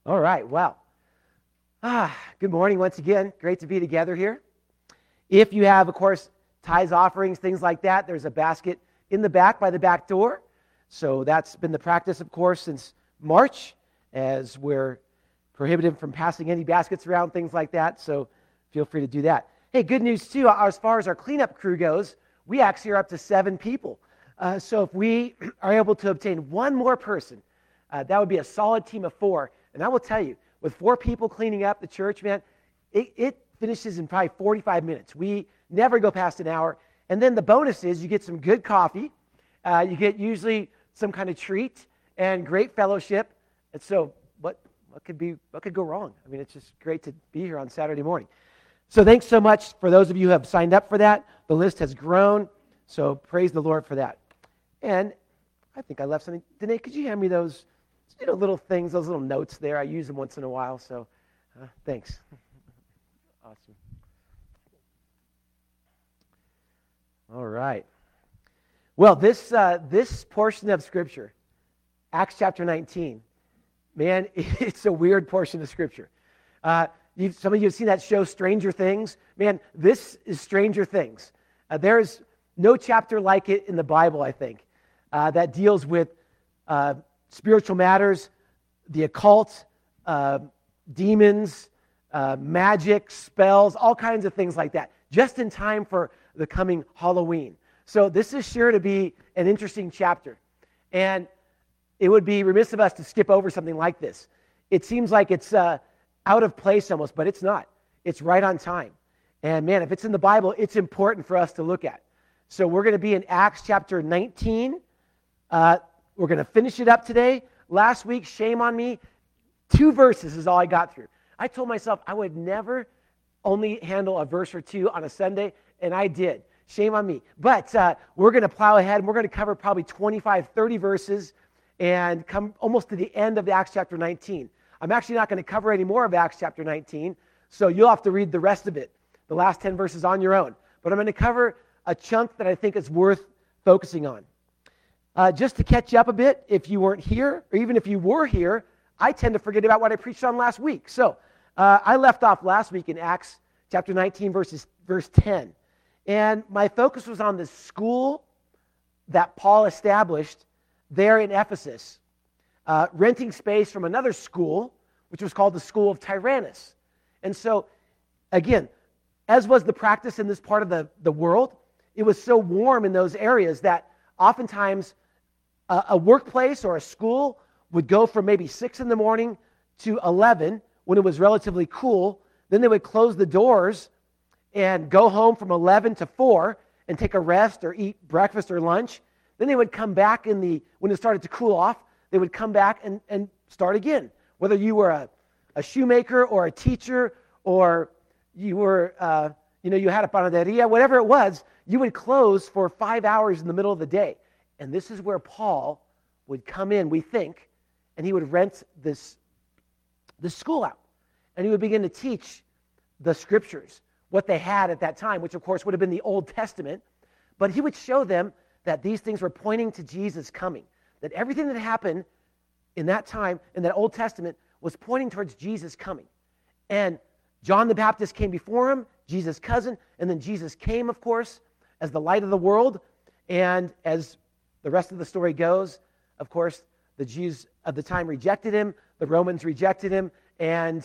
All right, well, good morning once again. Great to be together here. If you have, of course, tithes, offerings, things like that, there's a basket in the back by the back door. So that's been the practice, of course, since March, as we're prohibited from passing any baskets around, things like that. So feel free to do that. Hey, good news, too, as far as our cleanup crew goes, we actually are up to 7 people. So if we are able to obtain one more person, that would be a solid team of 4. And I will tell you, with 4 people cleaning up the church, man, it finishes in probably 45 minutes. We never go past an hour. And then the bonus is you get some good coffee. You get usually some kind of treat and great fellowship. And so what could go wrong? I mean, it's just great to be here on Saturday morning. So thanks so much for those of you who have signed up for that. The list has grown. So praise the Lord for that. And I think I left something. Danae, could you hand me those little things, those little notes there? I use them once in a while, so thanks. Awesome. All right. Well, this portion of Scripture, Acts chapter 19, man, it's a weird portion of Scripture. Some of you have seen that show, Stranger Things. Man, this is Stranger Things. There's no chapter like it in the Bible, I think, that deals with spiritual matters, the occult, demons, magic, spells, all kinds of things like that, just in time for the coming Halloween. So this is sure to be an interesting chapter. And it would be remiss of us to skip over something like this. It seems like it's out of place almost, but it's not. It's right on time. And man, if it's in the Bible, it's important for us to look at. So we're going to be in Acts chapter 19. We're going to finish it up today. Last week, shame on me, 2 verses is all I got through. I told myself I would never only handle a verse or 2 on a Sunday, and I did. Shame on me. But we're going to plow ahead, and we're going to cover probably 25, 30 verses and come almost to the end of Acts chapter 19. I'm actually not going to cover any more of Acts chapter 19, so you'll have to read the rest of it, the last 10 verses on your own. But I'm going to cover a chunk that I think is worth focusing on. Just to catch you up a bit, if you weren't here, or even if you were here, I tend to forget about what I preached on last week. So I left off last week in Acts chapter 19, verse 10. And my focus was on the school that Paul established there in Ephesus, renting space from another school, which was called the School of Tyrannus. And so, again, as was the practice in this part of the world, it was so warm in those areas that oftentimes a workplace or a school would go from maybe 6 in the morning to 11 when it was relatively cool. Then they would close the doors and go home from 11 to 4 and take a rest or eat breakfast or lunch. Then they would come back when it started to cool off, they would come back and start again. Whether you were a shoemaker or a teacher or you were, you had a panaderia, whatever it was, you would close for 5 hours in the middle of the day. And this is where Paul would come in, we think, and he would rent this school out. And he would begin to teach the scriptures, what they had at that time, which of course would have been the Old Testament. But he would show them that these things were pointing to Jesus coming, that everything that happened in that time, in that Old Testament, was pointing towards Jesus coming. And John the Baptist came before him, Jesus' cousin, and then Jesus came, of course, as the light of the world. And as the rest of the story goes, of course, the Jews of the time rejected him, the Romans rejected him, and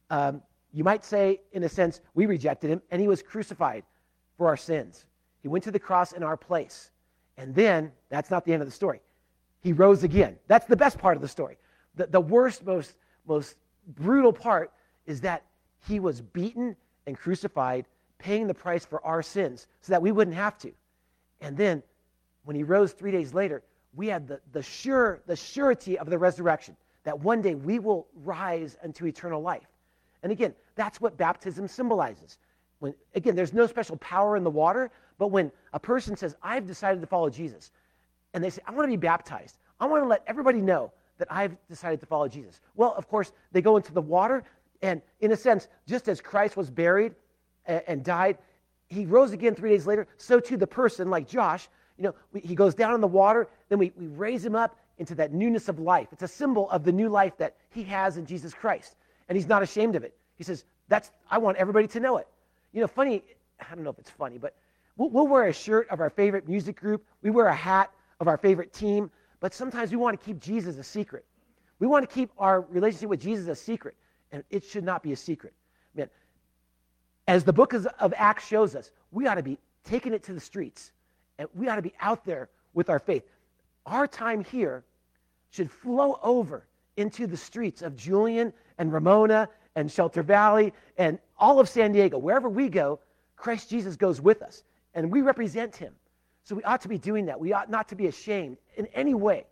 you might say, in a sense, we rejected him, and he was crucified for our sins. He went to the cross in our place. And then, that's not the end of the story. He rose again. That's the best part of the story. The worst, most brutal part is that he was beaten and crucified, paying the price for our sins so that we wouldn't have to. And then, when he rose 3 days later, we had the surety of the resurrection, that one day we will rise unto eternal life. And again, that's what baptism symbolizes. Again, there's no special power in the water, but when a person says, I've decided to follow Jesus, and they say, I want to be baptized, I want to let everybody know that I've decided to follow Jesus. Well, of course, they go into the water, and in a sense, just as Christ was buried and died, he rose again 3 days later, so too the person, like Josh, he goes down in the water, then we raise him up, into that newness of life. It's a symbol of the new life that he has in Jesus Christ. And he's not ashamed of it. He says, I want everybody to know it. Funny, I don't know if it's funny, but we'll wear a shirt of our favorite music group. We wear a hat of our favorite team. But sometimes we want to keep Jesus a secret. We want to keep our relationship with Jesus a secret. And it should not be a secret. Man, as the book of Acts shows us, we ought to be taking it to the streets. And we ought to be out there with our faith. Our time here should flow over into the streets of Julian and Ramona and Shelter Valley and all of San Diego. Wherever we go, Christ Jesus goes with us. And we represent him. So we ought to be doing that. We ought not to be ashamed in any way.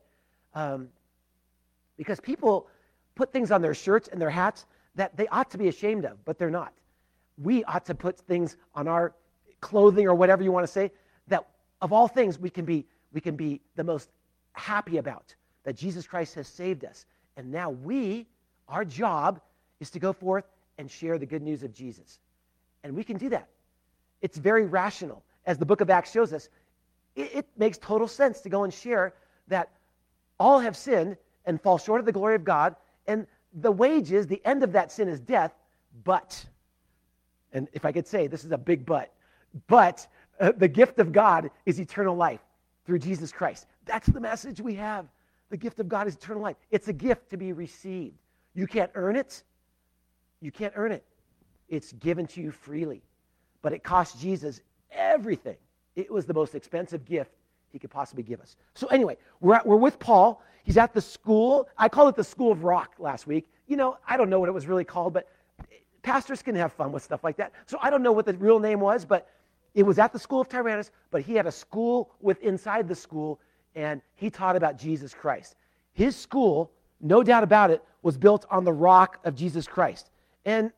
Because people put things on their shirts and their hats that they ought to be ashamed of, but they're not. We ought to put things on our clothing or whatever you want to say that of all things we can be the most happy about, that Jesus Christ has saved us. And now our job is to go forth and share the good news of Jesus. And we can do that. It's very rational. As the book of Acts shows us, it makes total sense to go and share that all have sinned and fall short of the glory of God, and the wages, the end of that sin is death, but, and if I could say, this is a big but the gift of God is eternal life through Jesus Christ. That's the message we have. The gift of God is eternal life. It's a gift to be received. You can't earn it. You can't earn it. It's given to you freely. But it cost Jesus everything. It was the most expensive gift he could possibly give us. So anyway, we're with Paul. He's at the school. I called it the School of Rock last week. I don't know what it was really called, but pastors can have fun with stuff like that. So I don't know what the real name was, but it was at the School of Tyrannus, but he had a school inside the school, and he taught about Jesus Christ. His school, no doubt about it, was built on the rock of Jesus Christ. And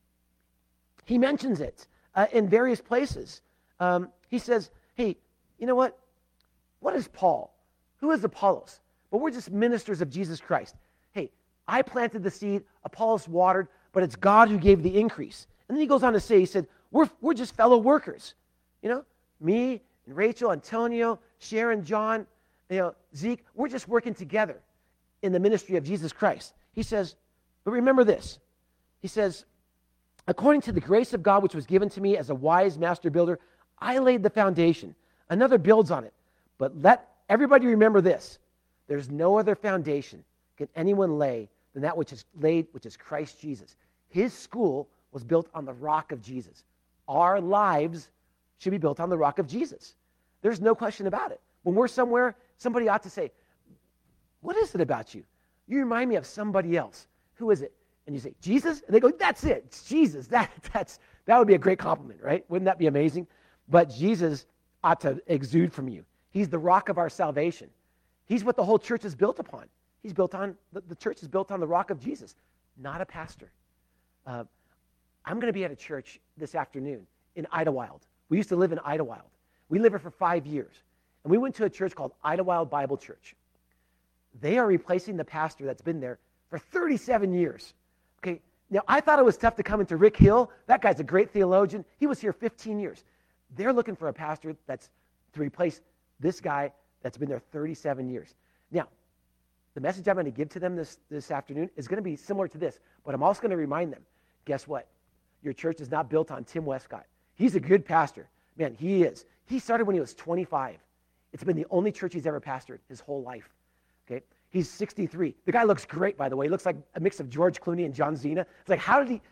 he mentions it in various places. He says, hey, you know what? What is Paul? Who is Apollos? But we're just ministers of Jesus Christ. Hey, I planted the seed, Apollos watered, but it's God who gave the increase. And then he goes on to say, he said, we're just fellow workers. Me and Rachel, Antonio, Sharon, John, Zeke, we're just working together in the ministry of Jesus Christ. He says, but remember this. He says, according to the grace of God which was given to me as a wise master builder, I laid the foundation. Another builds on it. But let everybody remember this. There's no other foundation can anyone lay than that which is laid, which is Christ Jesus. His school was built on the rock of Jesus. Our lives should be built on the rock of Jesus. There's no question about it. When we're somewhere, somebody ought to say, what is it about you? You remind me of somebody else. Who is it? And you say, Jesus? And they go, that's it. It's Jesus. That would be a great compliment, right? Wouldn't that be amazing? But Jesus ought to exude from you. He's the rock of our salvation. He's what the whole church is built upon. The church is built on the rock of Jesus, not a pastor. I'm going to be at a church this afternoon in Idlewild. We used to live in Idlewild. We lived here for 5 years. And we went to a church called Idlewild Bible Church. They are replacing the pastor that's been there for 37 years. Okay, now I thought it was tough to come into Rick Hill. That guy's a great theologian. He was here 15 years. They're looking for a pastor that's to replace this guy that's been there 37 years. Now, the message I'm going to give to them this afternoon is going to be similar to this, but I'm also going to remind them, guess what? Your church is not built on Tim Westcott. He's a good pastor. Man, he is. He started when he was 25. It's been the only church he's ever pastored his whole life. Okay? He's 63. The guy looks great, by the way. He looks like a mix of George Clooney and John Cena. It's like, how did he,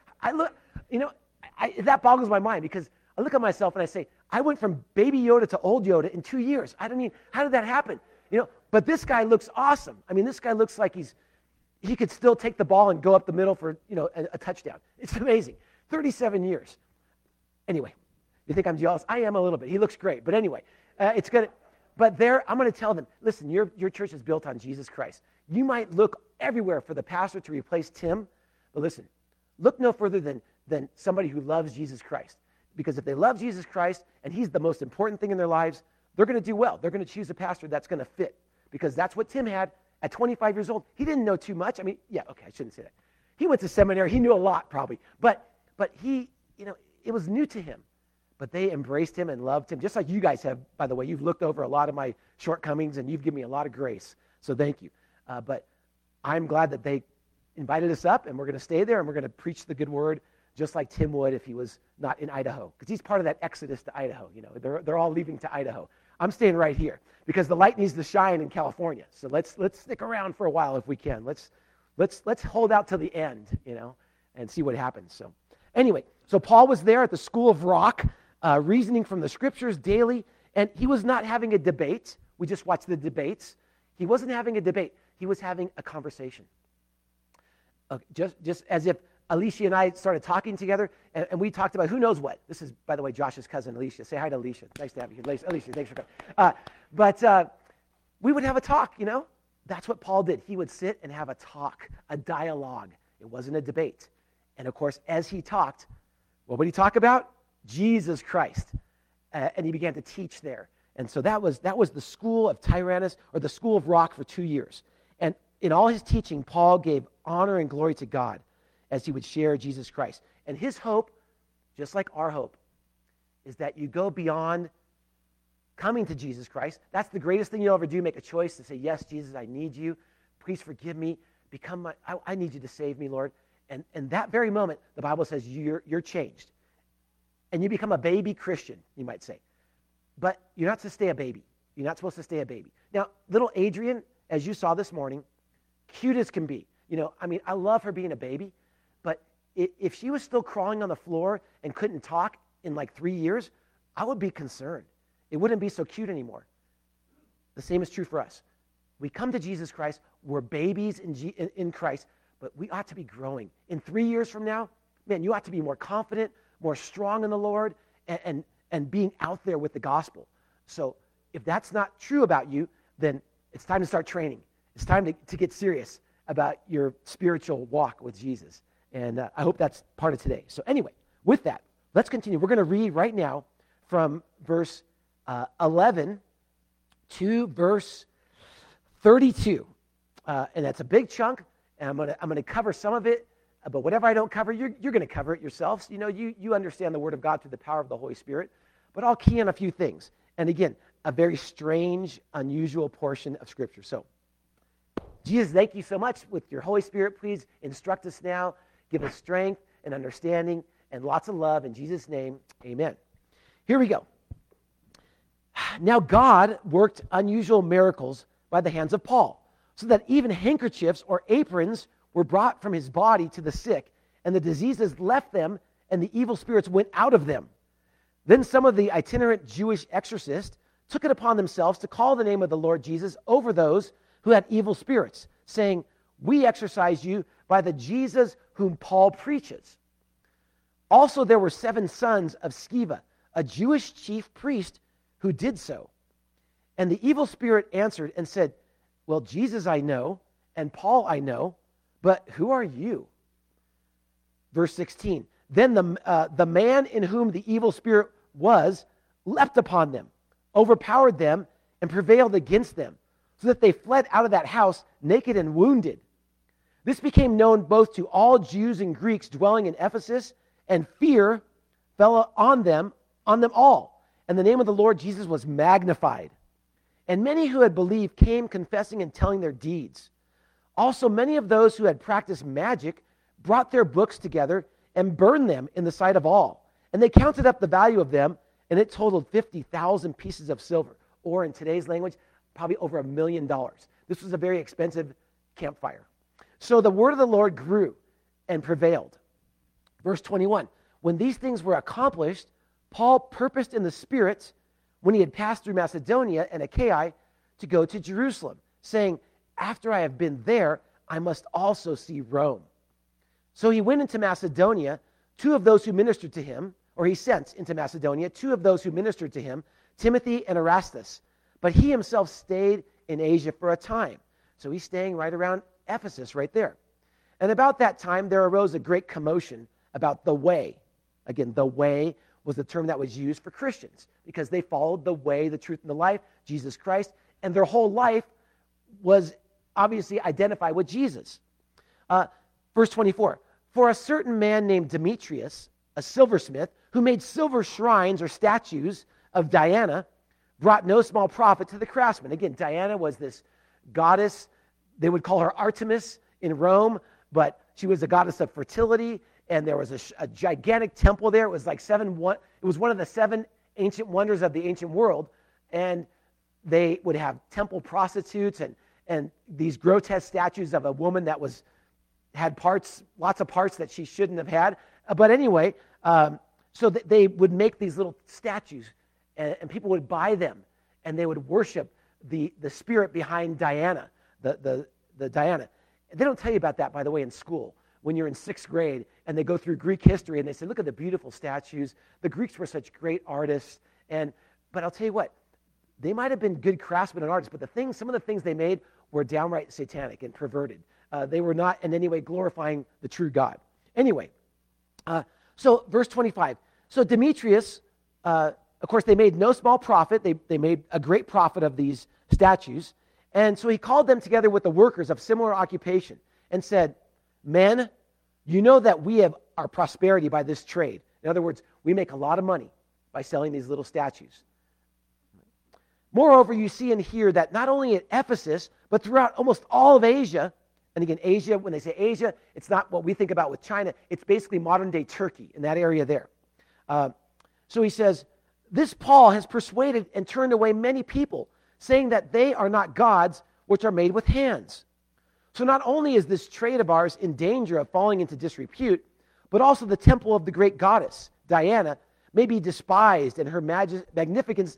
that boggles my mind because I look at myself and I say, I went from baby Yoda to old Yoda in 2 years. I mean, how did that happen? But this guy looks awesome. I mean, this guy looks like he could still take the ball and go up the middle for, a touchdown. It's amazing. 37 years. Anyway, you think I'm jealous? I am a little bit. He looks great. But anyway, it's good. But I'm going to tell them, listen, your church is built on Jesus Christ. You might look everywhere for the pastor to replace Tim, but listen, look no further than somebody who loves Jesus Christ. Because if they love Jesus Christ and he's the most important thing in their lives, they're going to do well. They're going to choose a pastor that's going to fit. Because that's what Tim had at 25 years old. He didn't know too much. I mean, yeah, okay, I shouldn't say that. He went to seminary. He knew a lot probably. But he, it was new to him. But they embraced him and loved him, just like you guys have, by the way. You've looked over a lot of my shortcomings, and you've given me a lot of grace. So thank you. But I'm glad that they invited us up, and we're going to stay there, and we're going to preach the good word just like Tim would if he was not in Idaho, because he's part of that exodus to Idaho. They're all leaving to Idaho. I'm staying right here because the light needs to shine in California. So let's stick around for a while if we can. Let's hold out till the end, and see what happens. So anyway, so Paul was there at the School of Rock, reasoning from the scriptures daily, and he was not having a debate. We just watched the debates. He wasn't having a debate. He was having a conversation. Just as if Alicia and I started talking together, and we talked about who knows what. This is, by the way, Josh's cousin, Alicia. Say hi to Alicia. Nice to have you here. Alicia, thanks for coming. But we would have a talk, That's what Paul did. He would sit and have a talk, a dialogue. It wasn't a debate. And, of course, as he talked, what would he talk about? Jesus Christ. And he began to teach there. And so that was the school of Tyrannus, or the School of Rock, for 2 years. And in all his teaching, Paul gave honor and glory to God as he would share Jesus Christ. And his hope, just like our hope, is that you go beyond coming to Jesus Christ. That's the greatest thing you'll ever do, make a choice to say, yes, Jesus, I need you. Please forgive me. I need you to save me, Lord. And that very moment, the Bible says you're changed. And you become a baby Christian, you might say. But you're not to stay a baby. You're not supposed to stay a baby. Now, little Adrian, as you saw this morning, cute as can be. I love her being a baby. But if she was still crawling on the floor and couldn't talk in like 3 years, I would be concerned. It wouldn't be so cute anymore. The same is true for us. We come to Jesus Christ. We're babies in Christ, but we ought to be growing. In 3 years from now, man, you ought to be more confident, more strong in the Lord, and being out there with the gospel. So if that's not true about you, then it's time to start training. It's time to get serious about your spiritual walk with Jesus. And I hope that's part of today. So anyway, with that, let's continue. We're going to read right now from verse 11 to verse 32. And that's a big chunk. And I'm going to cover some of it. But whatever I don't cover, you're going to cover it yourselves. You understand the Word of God through the power of the Holy Spirit. But I'll key in a few things. And again, a very strange, unusual portion of Scripture. So, Jesus, thank you so much. With your Holy Spirit, please instruct us now. Give us strength and understanding and lots of love. In Jesus' name, amen. Here we go. Now God worked unusual miracles by the hands of Paul, so that even handkerchiefs or aprons were brought from his body to the sick, and the diseases left them, and the evil spirits went out of them. Then some of the itinerant Jewish exorcists took it upon themselves to call the name of the Lord Jesus over those who had evil spirits, saying, "We exorcise you by the Jesus whom Paul preaches." Also there were 7 sons of Sceva, a Jewish chief priest, who did so. And the evil spirit answered and said, "Well, Jesus I know, and Paul I know, but who are you?" Verse 16, then the man in whom the evil spirit was leapt upon them, overpowered them, and prevailed against them, so that they fled out of that house naked and wounded. This became known both to all Jews and Greeks dwelling in Ephesus, and fear fell on them all. And the name of the Lord Jesus was magnified. And many who had believed came confessing and telling their deeds. Also many of those who had practiced magic brought their books together and burned them in the sight of all. And they counted up the value of them, and it totaled 50,000 pieces of silver, or in today's language, probably over $1 million. This was a very expensive campfire. So the word of the Lord grew and prevailed. Verse 21, when these things were accomplished, Paul purposed in the Spirit, when he had passed through Macedonia and Achaia, to go to Jerusalem, saying, "After I have been there, I must also see Rome." So he went into Macedonia, two of those who ministered to him, or he sent into Macedonia, two of those who ministered to him, Timothy and Erastus. But he himself stayed in Asia for a time. So he's staying right around Ephesus, right there. And about that time, there arose a great commotion about the way. Again, the way was the term that was used for Christians, because they followed the way, the truth, and the life, Jesus Christ, and their whole life was obviously identified with Jesus. Verse 24, for a certain man named Demetrius, a silversmith, who made silver shrines or statues of Diana, brought no small profit to the craftsmen. Again, Diana was this goddess. They would call her Artemis in Rome, but she was a goddess of fertility, and there was a gigantic temple there. It was like it was one of the 7 ancient wonders of the ancient world, and they would have temple prostitutes and these grotesque statues of a woman that had lots of parts that she shouldn't have had. But anyway, so they would make these little statues, and people would buy them, and they would worship the spirit behind Diana, the Diana. They don't tell you about that, by the way, in school when you're in 6th grade, and they go through Greek history, and they say, look at the beautiful statues. The Greeks were such great artists. But I'll tell you what, they might have been good craftsmen and artists, but some of the things they made were downright satanic and perverted. They were not in any way glorifying the true God. Anyway, so verse 25. So Demetrius, of course, they made no small profit. They made a great profit of these statues. And so he called them together with the workers of similar occupation and said, men, you know that we have our prosperity by this trade. In other words, we make a lot of money by selling these little statues. Moreover, you see and hear that not only at Ephesus, but throughout almost all of Asia, and again, Asia, when they say Asia, it's not what we think about with China. It's basically modern-day Turkey in that area there. So he says, this Paul has persuaded and turned away many people, saying that they are not gods which are made with hands. So not only is this trade of ours in danger of falling into disrepute, but also the temple of the great goddess, Diana, may be despised and her magnificence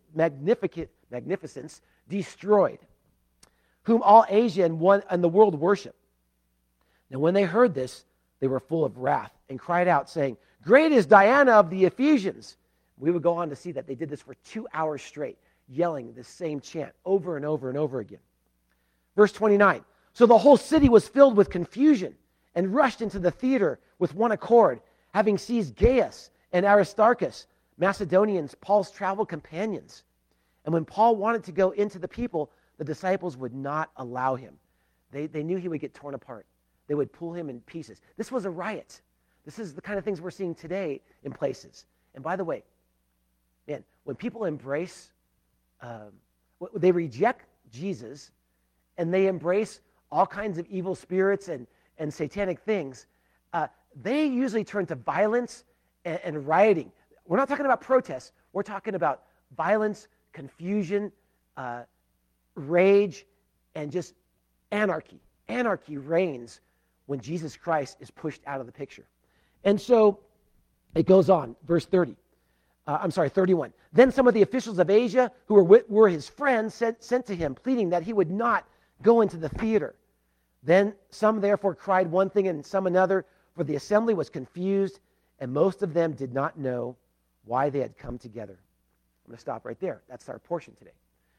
destroyed, whom all Asia and the world worship. Now when they heard this, they were full of wrath and cried out, saying, great is Diana of the Ephesians. We would go on to see that they did this for 2 hours straight, yelling the same chant over and over and over again. Verse 29, so the whole city was filled with confusion and rushed into the theater with one accord, having seized Gaius and Aristarchus, Macedonians, Paul's travel companions. And when Paul wanted to go into the people, the disciples would not allow him. They knew he would get torn apart. They would pull him in pieces. This was a riot. This is the kind of things we're seeing today in places. And by the way, man, when people embrace, they reject Jesus, and they embrace all kinds of evil spirits and satanic things, they usually turn to violence and rioting. We're not talking about protests. We're talking about violence, confusion, rage, and just anarchy. Anarchy reigns when Jesus Christ is pushed out of the picture. And so it goes on, verse 31. Then some of the officials of Asia, who were his friends, sent to him, pleading that he would not go into the theater. Then some therefore cried one thing and some another, for the assembly was confused, and most of them did not know why they had come together. I'm going to stop right there. That's our portion today.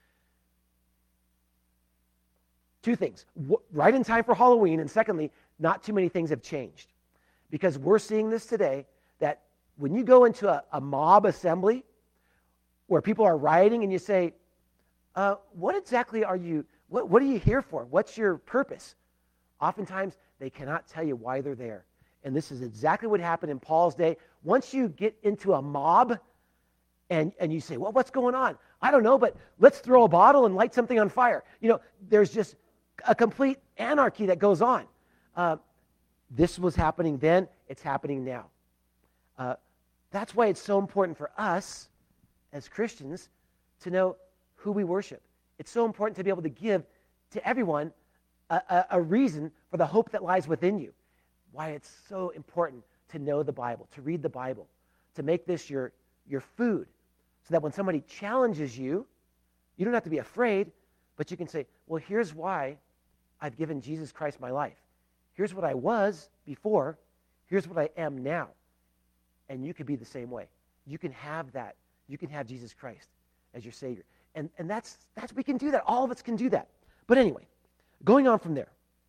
2 things. Right in time for Halloween, and secondly, not too many things have changed. Because we're seeing this today, that when you go into a mob assembly where people are rioting and you say, what exactly are you here for? What's your purpose? Oftentimes, they cannot tell you why they're there. And this is exactly what happened in Paul's day. Once you get into a mob and you say, well, what's going on? I don't know, but let's throw a bottle and light something on fire. There's just a complete anarchy that goes on. This was happening then. It's happening now. That's why it's so important for us as Christians to know who we worship. It's so important to be able to give to everyone a reason for the hope that lies within you. Why it's so important to know the Bible, to read the Bible, to make this your food, so that when somebody challenges you, you don't have to be afraid, but you can say, well, here's why I've given Jesus Christ my life. Here's what I was before. Here's what I am now. And you can be the same way. You can have that. You can have Jesus Christ as your Savior. And that's we can do that. All of us can do that. But anyway, going on from there,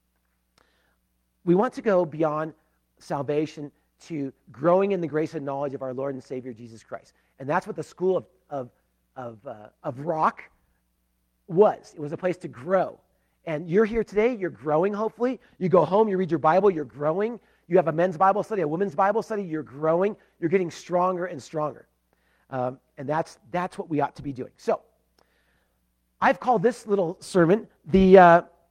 we want to go beyond salvation to growing in the grace and knowledge of our Lord and Savior Jesus Christ. And that's what the school of Rock was. It was a place to grow. And you're here today, you're growing, hopefully. You go home, you read your Bible, you're growing. You have a men's Bible study, a women's Bible study, you're growing. You're getting stronger and stronger. And that's what we ought to be doing. So, I've called this little sermon the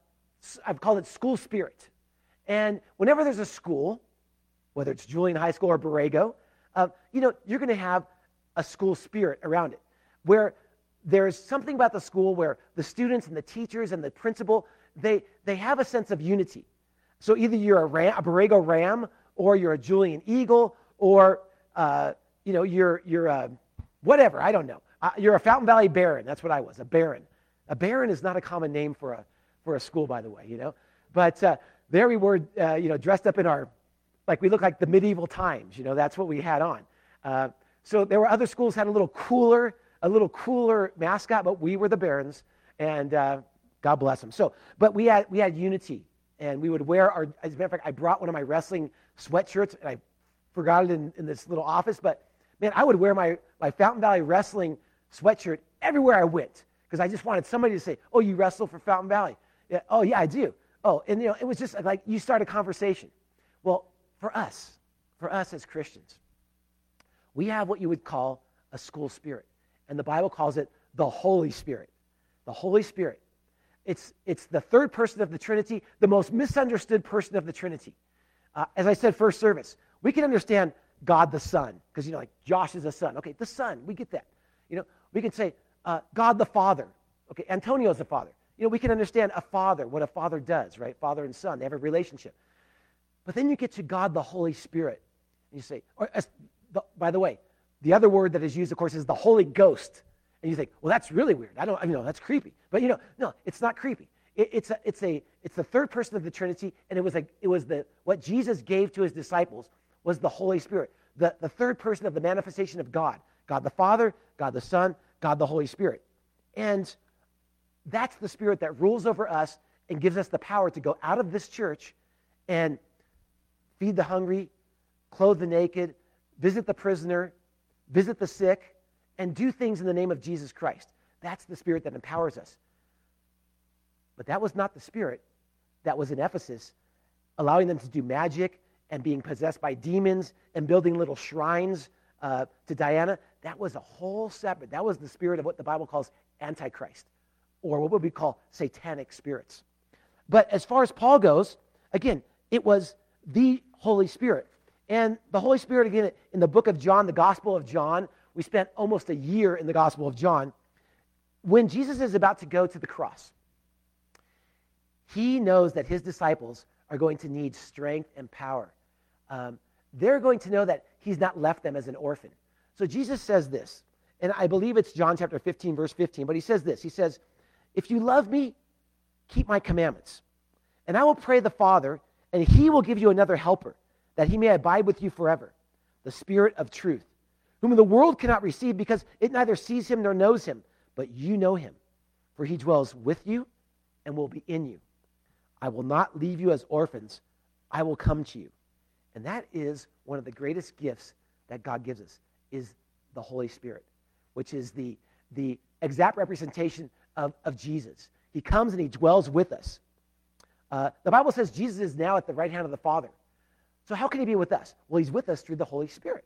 I've called it school spirit. And whenever there's a school, whether it's Julian High School or Borrego, you're going to have a school spirit around it, where there's something about the school where the students and the teachers and the principal, they have a sense of unity. So either you're a Borrego Ram, or you're a Julian Eagle, or you're whatever, I don't know. You're a Fountain Valley Baron. That's what I was, a Baron. A Baron is not a common name for a school, by the way, But there we were, dressed up in we look like the medieval times. That's what we had on. So there were other schools had a little cooler mascot, but we were the Barons, and God bless them. So, but we had unity, and we would wear our. As a matter of fact, I brought one of my wrestling sweatshirts, and I forgot it in this little office. But man, I would wear my Fountain Valley wrestling sweatshirt everywhere I went, because I just wanted somebody to say, "Oh, you wrestle for Fountain Valley?" Yeah. Oh, yeah, I do. Oh, and it was just like you start a conversation. Well, for us as Christians, we have what you would call a school spirit. And the Bible calls it the Holy Spirit. The Holy Spirit. It's the third person of the Trinity, the most misunderstood person of the Trinity. As I said, first service, we can understand God the Son, because, like Josh is a son. Okay, the Son, we get that. We can say God the Father. Okay, Antonio's the Father. We can understand a father, what a father does, right? Father and son, they have a relationship. But then you get to God the Holy Spirit. And you say, by the way, the other word that is used, of course, is the Holy Ghost. And you think, well, that's really weird. That's creepy. But no, it's not creepy. It's the third person of the Trinity, and it was what Jesus gave to his disciples was the Holy Spirit, the third person of the manifestation of God. God the Father, God the Son, God the Holy Spirit. And that's the Spirit that rules over us and gives us the power to go out of this church and feed the hungry, clothe the naked, visit the prisoner, visit the sick, and do things in the name of Jesus Christ. That's the Spirit that empowers us. But that was not the Spirit that was in Ephesus, allowing them to do magic and being possessed by demons and building little shrines to Diana. That was a whole separate. That was the spirit of what the Bible calls Antichrist, or what would we call satanic spirits. But as far as Paul goes, again, it was the Holy Spirit. And the Holy Spirit, again, in the book of John, the Gospel of John, we spent almost a year in the Gospel of John. When Jesus is about to go to the cross, he knows that his disciples are going to need strength and power. They're going to know that he's not left them as an orphan. So Jesus says this, and I believe it's John chapter 15, verse 15, but he says this. He says, "If you love me, keep my commandments. And I will pray the Father, and he will give you another helper, that he may abide with you forever, the Spirit of truth, whom the world cannot receive because it neither sees him nor knows him, but you know him, for he dwells with you and will be in you. I will not leave you as orphans. I will come to you." And that is one of the greatest gifts that God gives us, is the Holy Spirit, which is the exact representation of Jesus. He comes and he dwells with us. The Bible says Jesus is now at the right hand of the Father. So how can he be with us? Well, he's with us through the Holy Spirit.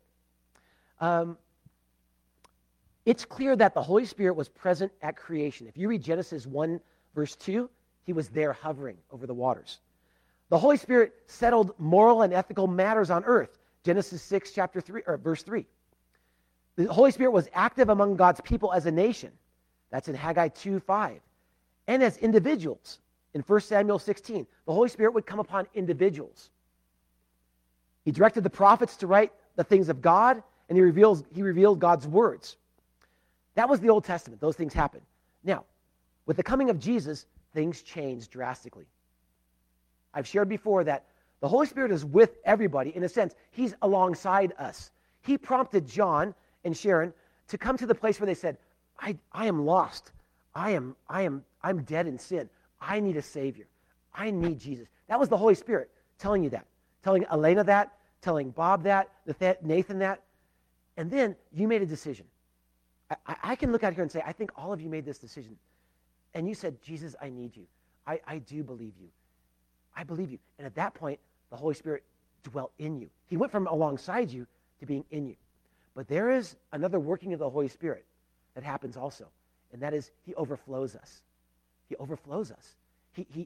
It's clear that the Holy Spirit was present at creation. If you read Genesis 1, verse 2, he was there hovering over the waters. The Holy Spirit settled moral and ethical matters on earth. Genesis 6, chapter 3, or verse 3. The Holy Spirit was active among God's people as a nation. That's in Haggai 2, 5. And as individuals. In 1 Samuel 16, the Holy Spirit would come upon individuals. He directed the prophets to write the things of God, and he revealed God's words. That was the Old Testament. Those things happened. Now, with the coming of Jesus, things changed drastically. I've shared before that the Holy Spirit is with everybody. In a sense, he's alongside us. He prompted John and Sharon to come to the place where they said, I am lost. I'm dead in sin. I need a Savior. I need Jesus. That was the Holy Spirit telling you that. Telling Elena that, telling Bob that, Nathan that. And then you made a decision. I can look out here and say, I think all of you made this decision. And you said, Jesus, I need you. I do believe you. I believe you. And at that point, the Holy Spirit dwelt in you. He went from alongside you to being in you. But there is another working of the Holy Spirit that happens also. And that is he overflows us. He overflows us. He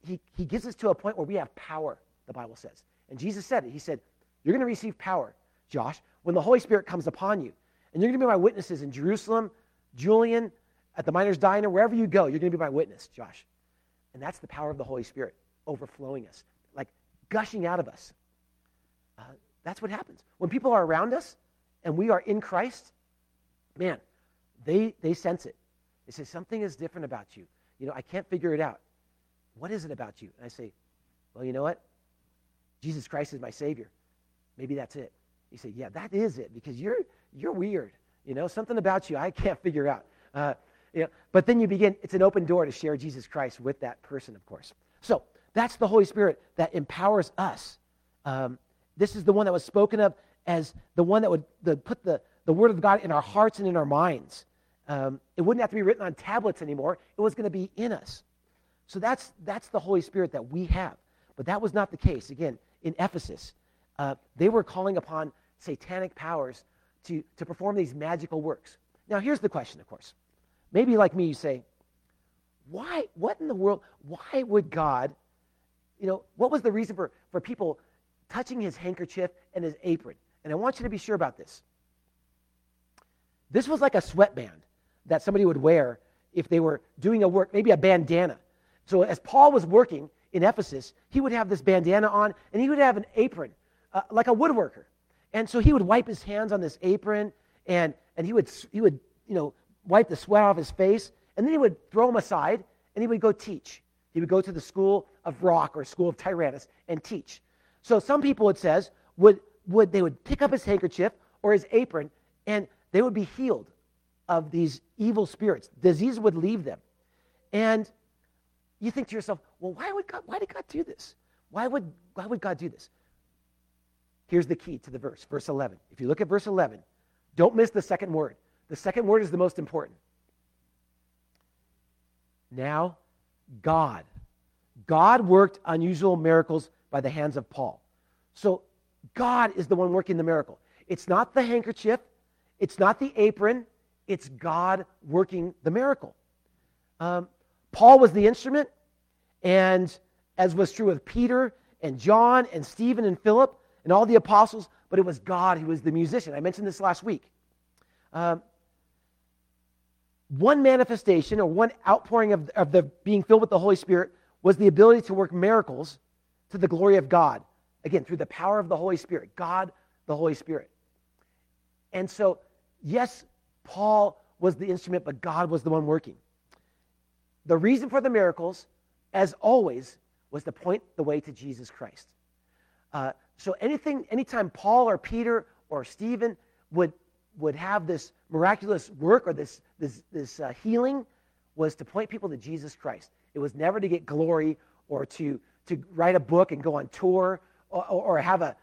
he gets us to a point where we have power, the Bible says. And Jesus said it. He said, you're going to receive power, Josh, when the Holy Spirit comes upon you. And you're going to be my witnesses in Jerusalem, Julian, at the Miners' Diner, wherever you go, you're going to be my witness, Josh. And that's the power of the Holy Spirit overflowing us, like gushing out of us. That's what happens. When people are around us and we are in Christ, man, they sense it. They say, something is different about you. I can't figure it out. What is it about you? And I say, well, you know what? Jesus Christ is my Savior. Maybe that's it. You say, yeah, that is it, because you're weird. Something about you I can't figure out. But then you begin, it's an open door to share Jesus Christ with that person, of course. So that's the Holy Spirit that empowers us. This is the one that was spoken of as the one that would put the Word of God in our hearts and in our minds. It wouldn't have to be written on tablets anymore. It was going to be in us. So that's the Holy Spirit that we have. But that was not the case. Again, in Ephesus, they were calling upon satanic powers to perform these magical works. Now, here's the question, of course. Maybe like me, you say, why? What in the world? Why would God, what was the reason for people touching his handkerchief and his apron? And I want you to be sure about this. This was like a sweatband that somebody would wear if they were doing a work, maybe a bandana. So as Paul was working in Ephesus, he would have this bandana on, and he would have an apron, like a woodworker. And so he would wipe his hands on this apron, and he would wipe the sweat off his face, and then he would throw them aside, and he would go teach. He would go to the school of Rock or school of Tyrannus and teach. So some people, it says, they would pick up his handkerchief or his apron, and they would be healed of these evil spirits. Disease would leave them. And you think to yourself, well, why did God do this? Why would God do this? Here's the key to the verse 11. If you look at verse 11, don't miss the second word. The second word is the most important. Now, God worked unusual miracles by the hands of Paul. So God is the one working the miracle. It's not the handkerchief. It's not the apron. It's God working the miracle. Paul was the instrument, and as was true of Peter and John and Stephen and Philip and all the apostles, but it was God who was the musician. I mentioned this last week. One manifestation or one outpouring of the being filled with the Holy Spirit was the ability to work miracles to the glory of God. Again, through the power of the Holy Spirit. God, the Holy Spirit. And so, yes, Paul was the instrument, but God was the one working. The reason for the miracles, as always, was to point the way to Jesus Christ. So anytime Paul or Peter or Stephen would have this miraculous work or this healing, was to point people to Jesus Christ. It was never to get glory or to write a book and go on tour or have a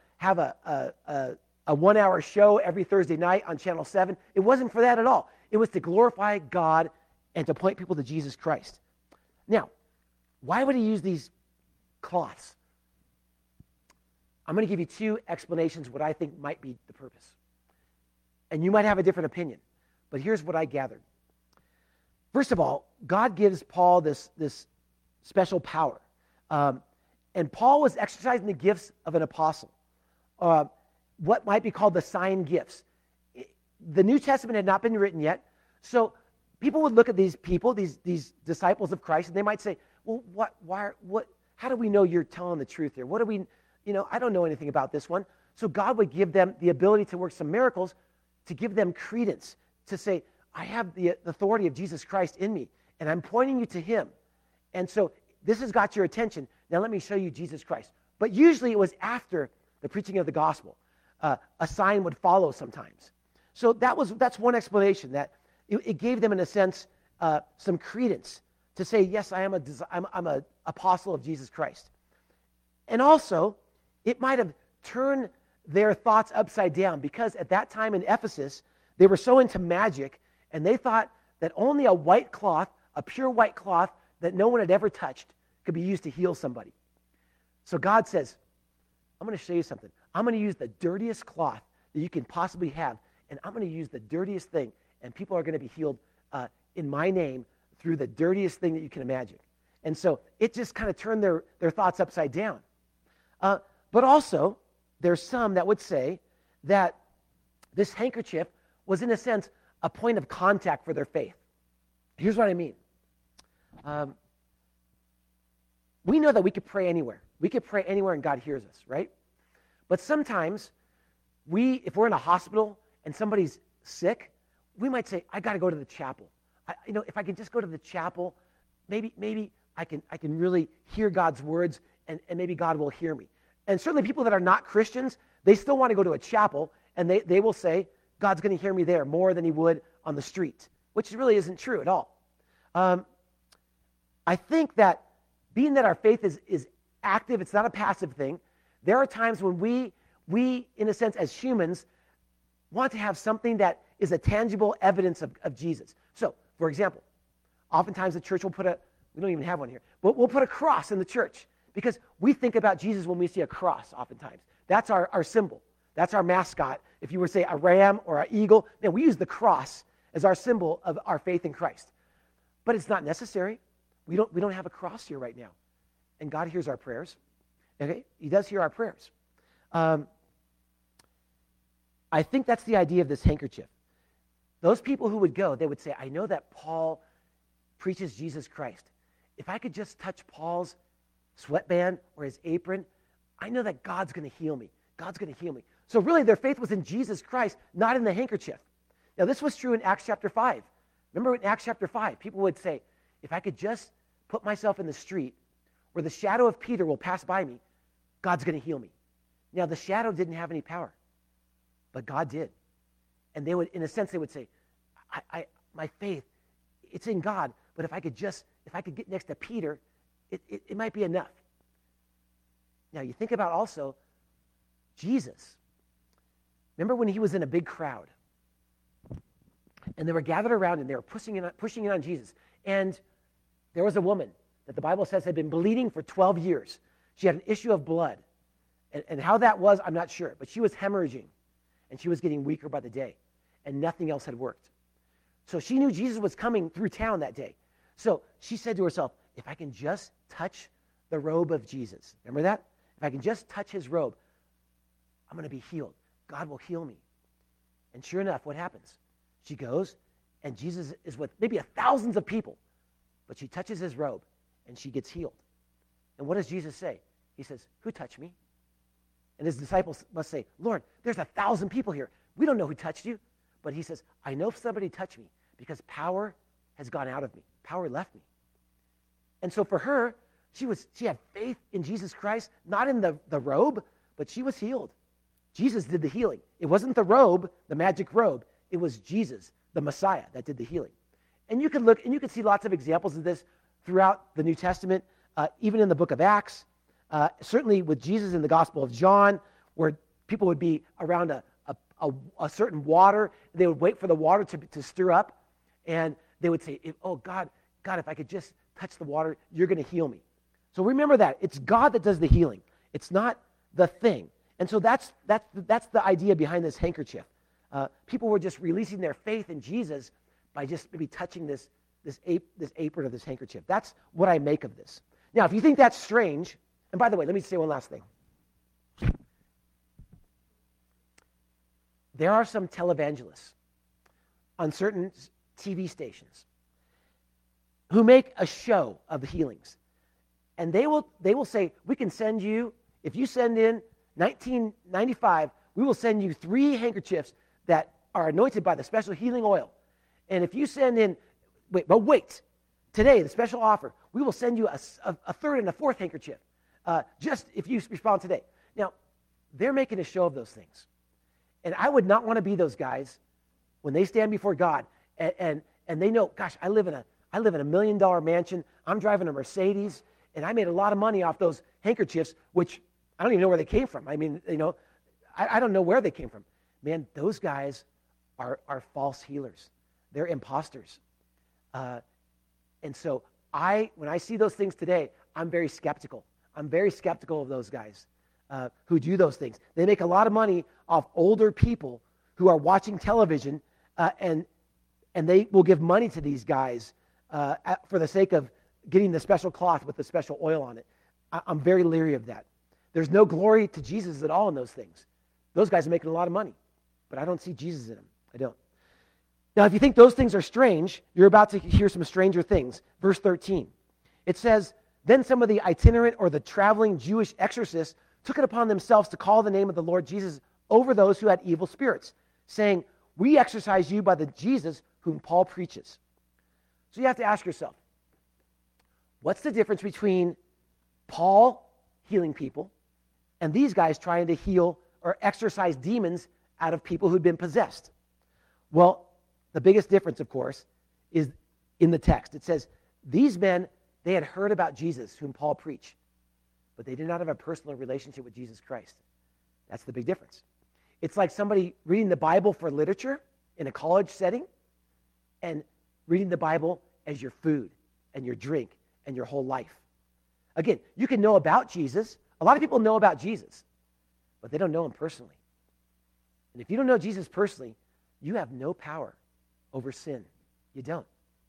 1-hour show every Thursday night on Channel 7. It wasn't for that at all. It was to glorify God and to point people to Jesus Christ. Now, why would he use these cloths? I'm going to give you two explanations what I think might be the purpose. And you might have a different opinion, but here's what I gathered. First of all, God gives Paul this special power. And Paul was exercising the gifts of an apostle, what might be called the sign gifts. The New Testament had not been written yet, so people would look at these people, these disciples of Christ, and they might say, well, how do we know you're telling the truth here? What do we, I don't know anything about this one. So God would give them the ability to work some miracles to give them credence, to say, I have the authority of Jesus Christ in me, and I'm pointing you to him. And so this has got your attention. Now let me show you Jesus Christ. But usually it was after the preaching of the gospel. A sign would follow sometimes. So that's one explanation, that it gave them, in a sense, some credence to say, yes, I'm an apostle of Jesus Christ. And also, it might have turned their thoughts upside down, because at that time in Ephesus, they were so into magic, and they thought that only a white cloth, a pure white cloth that no one had ever touched, could be used to heal somebody. So God says, I'm going to show you something. I'm going to use the dirtiest cloth that you can possibly have, and I'm going to use the dirtiest thing, and people are going to be healed in my name through the dirtiest thing that you can imagine. And so it just kind of turned their thoughts upside down. But also, there's some that would say that this handkerchief was, in a sense, a point of contact for their faith. Here's what I mean. We know that we could pray anywhere. We could pray anywhere and God hears us, right? But sometimes if we're in a hospital and somebody's sick, we might say, I got to go to the chapel. If I can just go to the chapel, maybe I can really hear God's words and maybe God will hear me. And certainly people that are not Christians, they still want to go to a chapel and they will say, God's going to hear me there more than he would on the street, which really isn't true at all. I think that being that our faith is active, it's not a passive thing, there are times when we, in a sense, as humans, want to have something that is a tangible evidence of Jesus. So, for example, oftentimes the church will we don't even have one here, but we'll put a cross in the church because we think about Jesus when we see a cross oftentimes. That's our symbol. That's our mascot. If you were to say a ram or an eagle, then we use the cross as our symbol of our faith in Christ. But it's not necessary. We don't have a cross here right now. And God hears our prayers. Okay? He does hear our prayers. I think that's the idea of this handkerchief. Those people who would go, they would say, I know that Paul preaches Jesus Christ. If I could just touch Paul's sweatband or his apron, I know that God's going to heal me. God's going to heal me. So really their faith was in Jesus Christ, not in the handkerchief. Now this was true in Acts chapter 5. Remember in Acts chapter 5, people would say, if I could just put myself in the street where the shadow of Peter will pass by me, God's going to heal me. Now the shadow didn't have any power, but God did. And they would, in a sense, they would say, my faith, it's in God, but if I could get next to Peter, it might be enough. Now you think about also Jesus. Remember when he was in a big crowd and they were gathered around and they were pushing in on Jesus. And there was a woman that the Bible says had been bleeding for 12 years. She had an issue of blood. And how that was, I'm not sure. But she was hemorrhaging and she was getting weaker by the day. And nothing else had worked. So she knew Jesus was coming through town that day. So she said to herself, if I can just touch the robe of Jesus. Remember that? If I can just touch his robe, I'm going to be healed. God will heal me. And sure enough, what happens? She goes, and Jesus is with maybe thousands of people. But she touches his robe, and she gets healed. And what does Jesus say? He says, who touched me? And his disciples must say, Lord, there's 1,000 people here. We don't know who touched you. But he says, I know somebody touched me because power has gone out of me. Power left me. And so for her, she had faith in Jesus Christ, not in the robe, but she was healed. Jesus did the healing. It wasn't the robe, the magic robe. It was Jesus, the Messiah, that did the healing. And you could look, and you could see lots of examples of this throughout the New Testament, even in the book of Acts, certainly with Jesus in the Gospel of John, where people would be around a certain water. They would wait for the water to stir up, and they would say, God, if I could just touch the water, you're going to heal me. So remember that. It's God that does the healing. It's not the thing. And so that's the idea behind this handkerchief. People were just releasing their faith in Jesus by just maybe touching this apron of this handkerchief. That's what I make of this. Now, if you think that's strange, and by the way, let me say one last thing. There are some televangelists on certain TV stations who make a show of the healings. And they will say, we can send you, if you send in 1995, we will send you 3 handkerchiefs that are anointed by the special healing oil. And if you send in, wait, today, the special offer, we will send you a third and a fourth handkerchief, just if you respond today. Now, they're making a show of those things. And I would not want to be those guys when they stand before God and they know, gosh, I live in a $1 million mansion, I'm driving a Mercedes, and I made a lot of money off those handkerchiefs, which I don't even know where they came from. I mean, I don't know where they came from. Man, those guys are false healers. They're imposters. And so when I see those things today, I'm very skeptical. I'm very skeptical of those guys who do those things. They make a lot of money off older people who are watching television, and they will give money to these guys for the sake of getting the special cloth with the special oil on it. I'm very leery of that. There's no glory to Jesus at all in those things. Those guys are making a lot of money, but I don't see Jesus in them. I don't. Now, if you think those things are strange, you're about to hear some stranger things. Verse 13. It says, then some of the itinerant or the traveling Jewish exorcists took it upon themselves to call the name of the Lord Jesus over those who had evil spirits, saying, we exorcise you by the Jesus whom Paul preaches. So you have to ask yourself, what's the difference between Paul healing people and these guys trying to heal or exorcise demons out of people who'd been possessed? Well, the biggest difference, of course, is in the text. It says, these men, they had heard about Jesus, whom Paul preached, but they did not have a personal relationship with Jesus Christ. That's the big difference. It's like somebody reading the Bible for literature in a college setting and reading the Bible as your food and your drink and your whole life. Again, you can know about Jesus. A lot of people know about Jesus, but they don't know him personally. And if you don't know Jesus personally, you have no power over sin. You don't.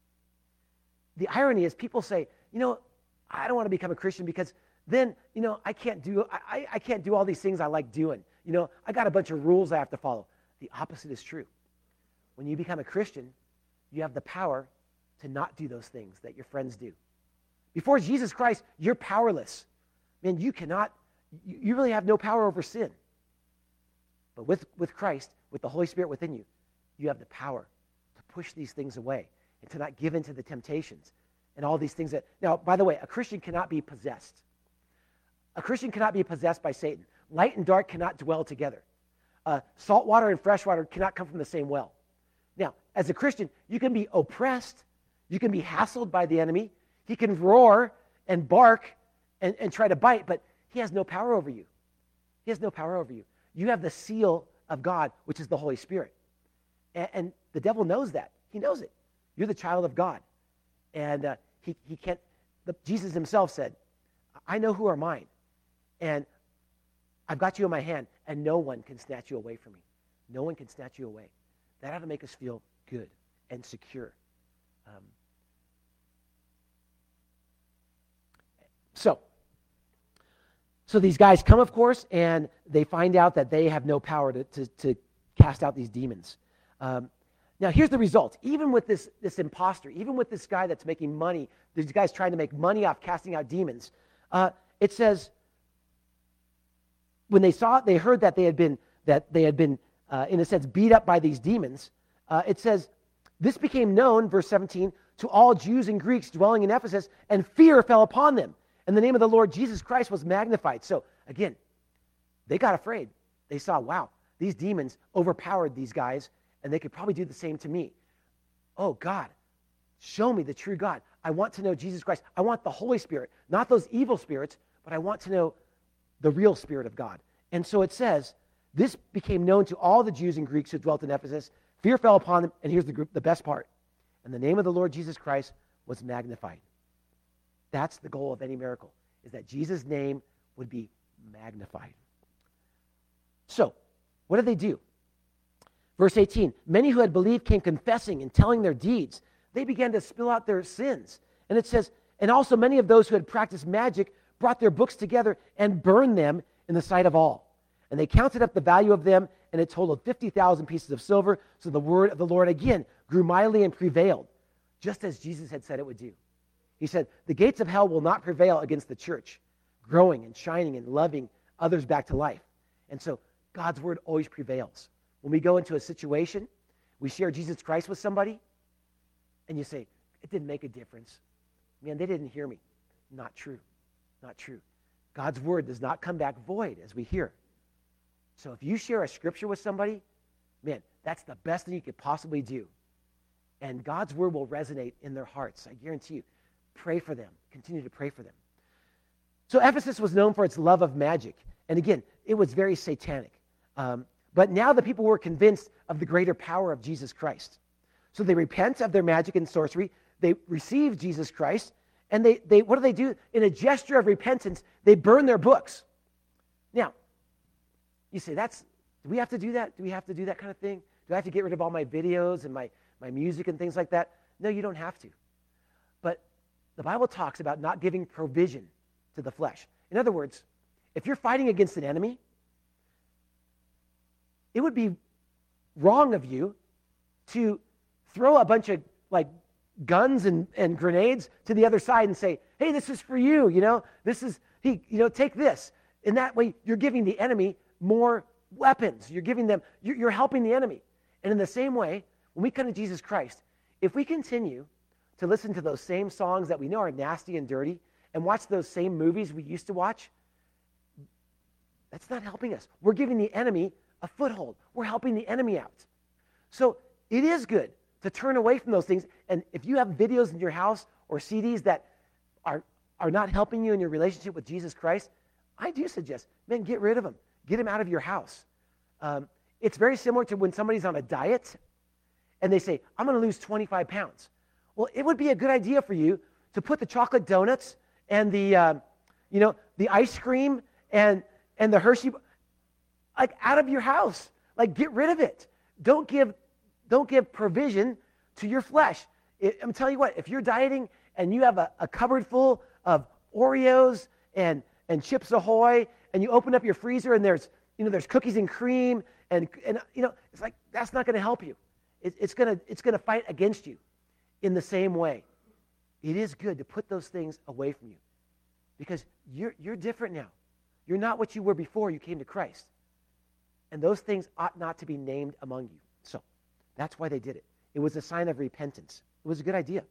The irony is people say, I don't want to become a Christian because then, I can't do all these things I like doing. I got a bunch of rules I have to follow. The opposite is true. When you become a Christian, you have the power to not do those things that your friends do. Before Jesus Christ, you're powerless. Man, you really have no power over sin. But with Christ, with the Holy Spirit within you, you have the power to push these things away and to not give in to the temptations and all these things that... Now, by the way, a Christian cannot be possessed. A Christian cannot be possessed by Satan. Light and dark cannot dwell together. Salt water and fresh water cannot come from the same well. Now, as a Christian, you can be oppressed. You can be hassled by the enemy. He can roar and bark and try to bite, but he has no power over you. He has no power over you. You have the seal of God, which is the Holy Spirit. And the devil knows that. He knows it. You're the child of God. And he can't... Jesus himself said, I know who are mine. And I've got you in my hand, and no one can snatch you away from me. No one can snatch you away. That ought to make us feel good and secure. So these guys come, of course, and they find out that they have no power to cast out these demons. Now, here's the result. Even with this imposter, even with this guy that's making money, these guys trying to make money off casting out demons, it says, when they heard that they had been, in a sense, beat up by these demons, it says, this became known, verse 17, to all Jews and Greeks dwelling in Ephesus, and fear fell upon them. And the name of the Lord Jesus Christ was magnified. So, again, they got afraid. They saw, wow, these demons overpowered these guys, and they could probably do the same to me. Oh, God, show me the true God. I want to know Jesus Christ. I want the Holy Spirit, not those evil spirits, but I want to know the real Spirit of God. And so it says, this became known to all the Jews and Greeks who dwelt in Ephesus. Fear fell upon them, and here's the best part. And the name of the Lord Jesus Christ was magnified. That's the goal of any miracle, is that Jesus' name would be magnified. So, what did they do? Verse 18, many who had believed came confessing and telling their deeds. They began to spill out their sins. And it says, and also many of those who had practiced magic brought their books together and burned them in the sight of all. And they counted up the value of them, and it totaled 50,000 pieces of silver. So the word of the Lord again grew mightily and prevailed, just as Jesus had said it would do. He said, the gates of hell will not prevail against the church, growing and shining and loving others back to life. And so God's word always prevails. When we go into a situation, we share Jesus Christ with somebody, and you say, it didn't make a difference. Man, they didn't hear me. Not true. Not true. God's word does not come back void, as we hear. So if you share a scripture with somebody, man, that's the best thing you could possibly do. And God's word will resonate in their hearts. I guarantee you. Pray for them. Continue to pray for them. So Ephesus was known for its love of magic. And again, it was very satanic. But now the people were convinced of the greater power of Jesus Christ. So they repent of their magic and sorcery. They receive Jesus Christ. And they what do? In a gesture of repentance, they burn their books. Now, you say, do we have to do that? Do we have to do that kind of thing? Do I have to get rid of all my videos and my music and things like that? No, you don't have to. But the Bible talks about not giving provision to the flesh. In other words, if you're fighting against an enemy, it would be wrong of you to throw a bunch of like guns and grenades to the other side and say, hey, this is for you, take this. In that way, you're giving the enemy more weapons. You're helping the enemy. And in the same way, when we come to Jesus Christ, if we continue to listen to those same songs that we know are nasty and dirty and watch those same movies we used to watch, that's not helping us. We're giving the enemy a foothold. We're helping the enemy out. So it is good to turn away from those things. And if you have videos in your house or CDs that are not helping you in your relationship with Jesus Christ, I do suggest, man, get rid of them. Get them out of your house. It's very similar to when somebody's on a diet and they say, I'm going to lose 25 pounds. Well, it would be a good idea for you to put the chocolate donuts and the ice cream and the Hershey, like, out of your house. Like, get rid of it. Don't give provision to your flesh. I'm telling you what, if you're dieting and you have a cupboard full of Oreos and Chips Ahoy, and you open up your freezer and there's cookies and cream and it's like, that's not going to help you. It's going to fight against you. In the same way, it is good to put those things away from you because you're different now. You're not what you were before you came to Christ. And those things ought not to be named among you. So that's why they did it. It was a sign of repentance. It was a good idea.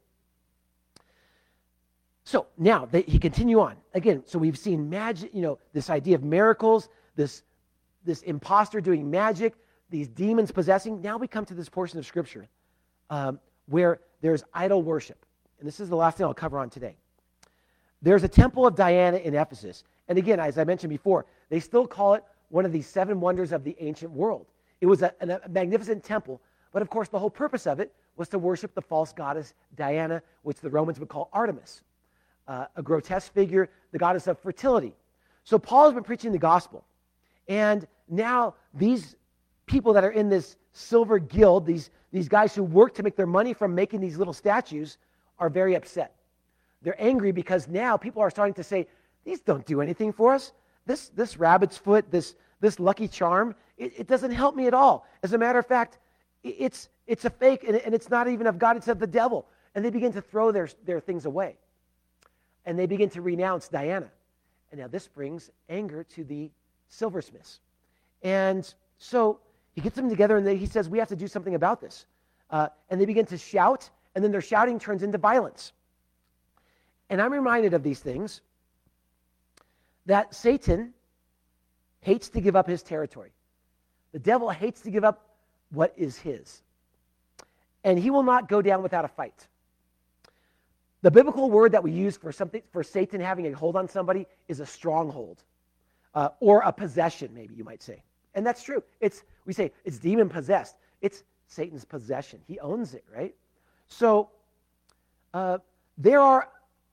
So now he continue on. Again, so we've seen magic, this idea of miracles, this imposter doing magic, these demons possessing. Now we come to this portion of Scripture where there's idol worship. And this is the last thing I'll cover on today. There's a temple of Diana in Ephesus. And again, as I mentioned before, they still call it one of the 7 wonders of the ancient world. It was a magnificent temple, but of course the whole purpose of it was to worship the false goddess Diana, which the Romans would call Artemis, a grotesque figure, the goddess of fertility. So Paul has been preaching the gospel. And now these people that are in this silver guild, these guys who work to make their money from making these little statues, are very upset. They're angry because now people are starting to say, these don't do anything for us. This rabbit's foot, this lucky charm, it doesn't help me at all. As a matter of fact, it's a fake, and it's not even of God, it's of the devil. And they begin to throw their things away. And they begin to renounce Diana. And now this brings anger to the silversmiths. And so he gets them together and he says, we have to do something about this. And they begin to shout, and then their shouting turns into violence. And I'm reminded of these things, that Satan hates to give up his territory. The devil hates to give up what is his. And he will not go down without a fight. The biblical word that we use for Satan having a hold on somebody is a stronghold, or a possession, maybe you might say. And that's true. We say it's demon possessed. It's Satan's possession. He owns it, right? So there are,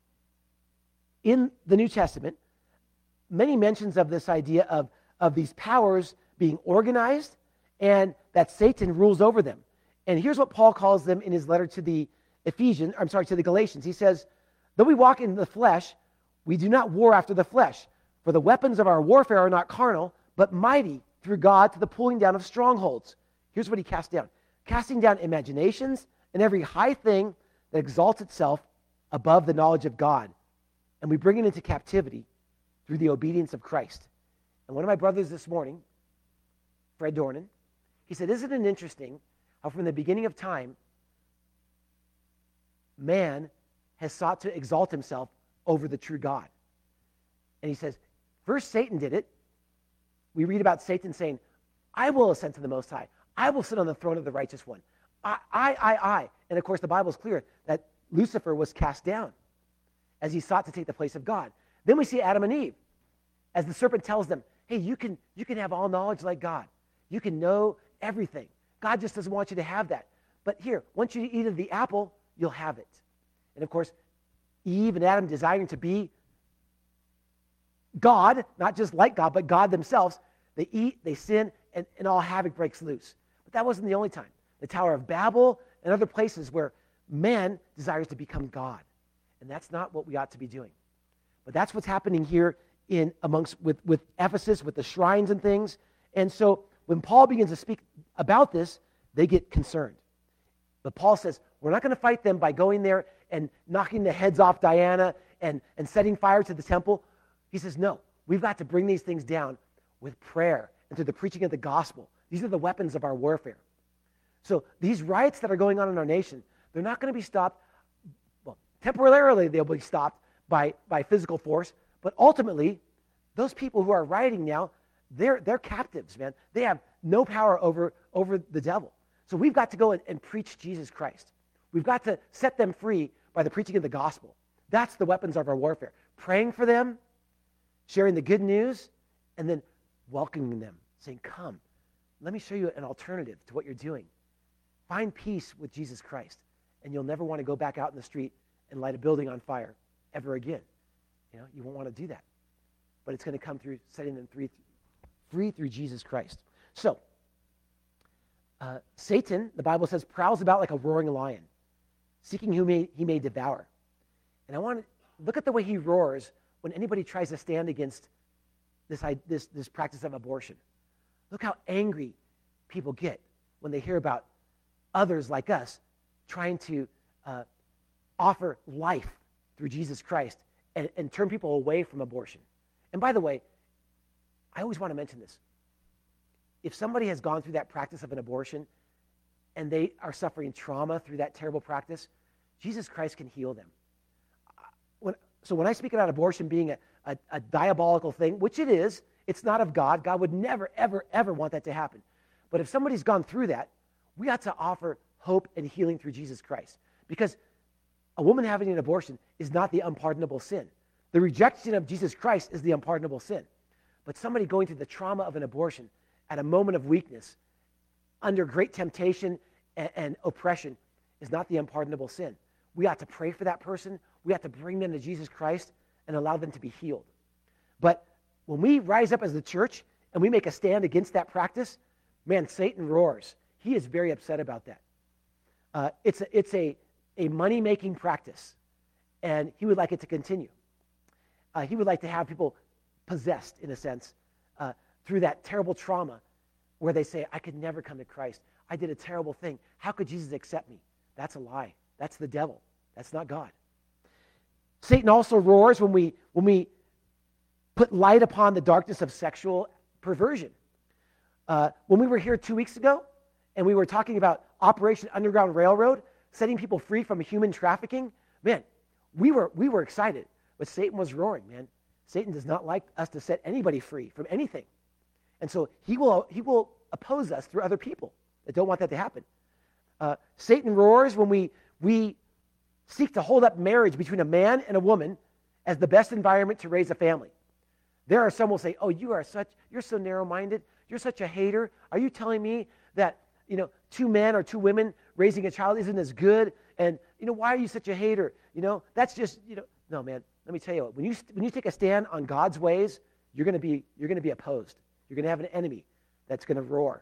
in the New Testament, many mentions of this idea of these powers being organized and that Satan rules over them. And here's what Paul calls them in his letter to the Galatians. He says, though we walk in the flesh, we do not war after the flesh. For the weapons of our warfare are not carnal, but mighty through God to the pulling down of strongholds. Here's what he cast down. Casting down imaginations and every high thing that exalts itself above the knowledge of God. And we bring it into captivity through the obedience of Christ. And one of my brothers this morning, Fred Dornan, he said, isn't it interesting how from the beginning of time, man has sought to exalt himself over the true God. And he says, first Satan did it. We read about Satan saying, I will ascend to the Most High. I will sit on the throne of the righteous one. I. And of course, the Bible is clear that Lucifer was cast down as he sought to take the place of God. Then we see Adam and Eve, as the serpent tells them, hey, you can have all knowledge like God. You can know everything. God just doesn't want you to have that. But here, once you eat of the apple, you'll have it. And of course, Eve and Adam desiring to be God, not just like God, but God themselves, they eat, they sin, and all havoc breaks loose. But that wasn't the only time. The Tower of Babel and other places where man desires to become God. And that's not what we ought to be doing. But that's what's happening here with Ephesus, with the shrines and things. And so when Paul begins to speak about this, they get concerned. But Paul says, we're not going to fight them by going there and knocking the heads off Diana and setting fire to the temple. He says, no, we've got to bring these things down with prayer and through the preaching of the gospel. These are the weapons of our warfare. So these riots that are going on in our nation, they're not going to be stopped. Well, temporarily they'll be stopped by physical force, but ultimately, those people who are rioting now, they're captives, man. They have no power over the devil. So we've got to go and preach Jesus Christ. We've got to set them free by the preaching of the gospel. That's the weapons of our warfare. Praying for them, sharing the good news, and then welcoming them, saying, come, let me show you an alternative to what you're doing. Find peace with Jesus Christ, and you'll never want to go back out in the street and light a building on fire ever again. You won't want to do that. But it's going to come through setting them free through Jesus Christ. So, Satan, the Bible says, prowls about like a roaring lion, seeking whom he may devour. And I want to look at the way he roars when anybody tries to stand against this practice of abortion. Look how angry people get when they hear about others like us trying to offer life through Jesus Christ and turn people away from abortion. And by the way, I always want to mention this. If somebody has gone through that practice of an abortion and they are suffering trauma through that terrible practice, Jesus Christ can heal them. So when I speak about abortion being a diabolical thing, which it is, it's not of God. God would never, ever, ever want that to happen. But if somebody's gone through that, we ought to offer hope and healing through Jesus Christ. Because a woman having an abortion is not the unpardonable sin. The rejection of Jesus Christ is the unpardonable sin. But somebody going through the trauma of an abortion at a moment of weakness, under great temptation and oppression, is not the unpardonable sin. We ought to pray for that person. We ought to bring them to Jesus Christ and allow them to be healed. But when we rise up as the church and we make a stand against that practice, man, Satan roars. He is very upset about that. It's a money-making practice, and he would like it to continue. He would like to have people possessed, in a sense, through that terrible trauma where they say, I could never come to Christ. I did a terrible thing. How could Jesus accept me? That's a lie. That's the devil. That's not God. Satan also roars when we put light upon the darkness of sexual perversion. When we were here 2 weeks ago and we were talking about Operation Underground Railroad, setting people free from human trafficking, man, we were excited. But Satan was roaring, man. Satan does not like us to set anybody free from anything. And so he will oppose us through other people that don't want that to happen. Satan roars when we seek to hold up marriage between a man and a woman as the best environment to raise a family. There are some who will say, oh, you're so narrow-minded. You're such a hater. Are you telling me that, two men or two women raising a child isn't as good? And, why are you such a hater? That's just, no, man, let me tell you, when you take a stand on God's ways, you're going to be opposed. You're going to have an enemy that's going to roar.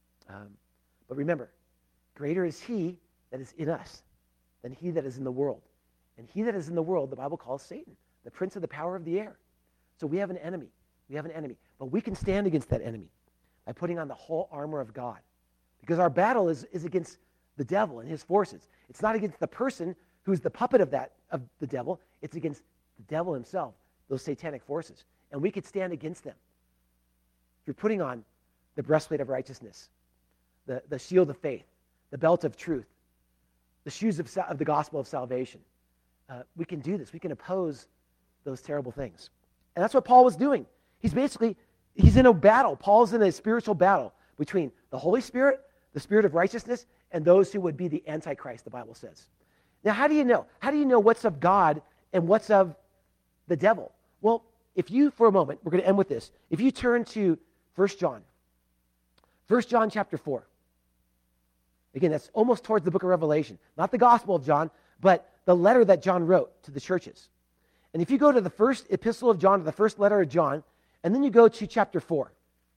But remember, greater is he that is in us than he that is in the world. And he that is in the world, the Bible calls Satan, the prince of the power of the air. So we have an enemy. We have an enemy. But we can stand against that enemy by putting on the whole armor of God. Because our battle is against the devil and his forces. It's not against the person who's the puppet of the devil. It's against the devil himself, those satanic forces. And we could stand against them. If you're putting on the breastplate of righteousness, the shield of faith, the belt of truth, the shoes of the gospel of salvation, we can do this. We can oppose those terrible things. And that's what Paul was doing. He's in a battle. Paul's in a spiritual battle between the Holy Spirit, the Spirit of righteousness, and those who would be the Antichrist, the Bible says. Now, how do you know? How do you know what's of God and what's of the devil? Well, if you, for a moment, we're going to end with this. If you turn to 1 John chapter 4. Again, that's almost towards the book of Revelation. Not the Gospel of John, but the letter that John wrote to the churches. And if you go to the first epistle of John, to the first letter of John, and then you go to chapter 4,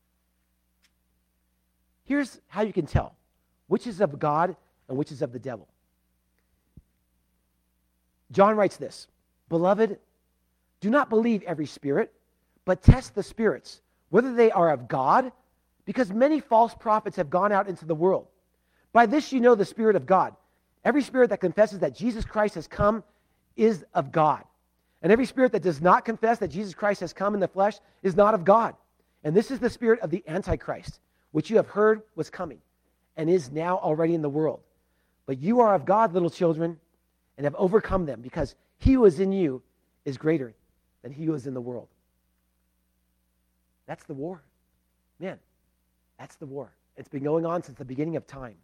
here's how you can tell which is of God and which is of the devil. John writes this, "Beloved, do not believe every spirit, but test the spirits, whether they are of God, because many false prophets have gone out into the world. By this you know the Spirit of God. Every spirit that confesses that Jesus Christ has come is of God. And every spirit that does not confess that Jesus Christ has come in the flesh is not of God. And this is the spirit of the Antichrist, which you have heard was coming, and is now already in the world. But you are of God, little children, and have overcome them, because he who is in you is greater than he who is in the world." That's the war. Man, that's the war. It's been going on since the beginning of time.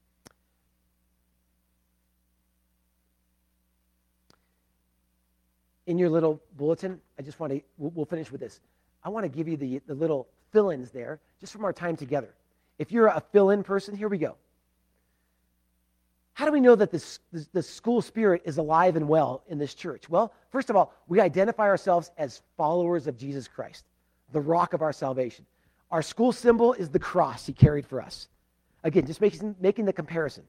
In your little bulletin, I just want to, we'll finish with this. I want to give you the little fill-ins there, just from our time together. If you're a fill-in person, here we go. How do we know that the school spirit is alive and well in this church? Well, first of all, we identify ourselves as followers of Jesus Christ, the rock of our salvation. Our school symbol is the cross he carried for us. Again, just making the comparison.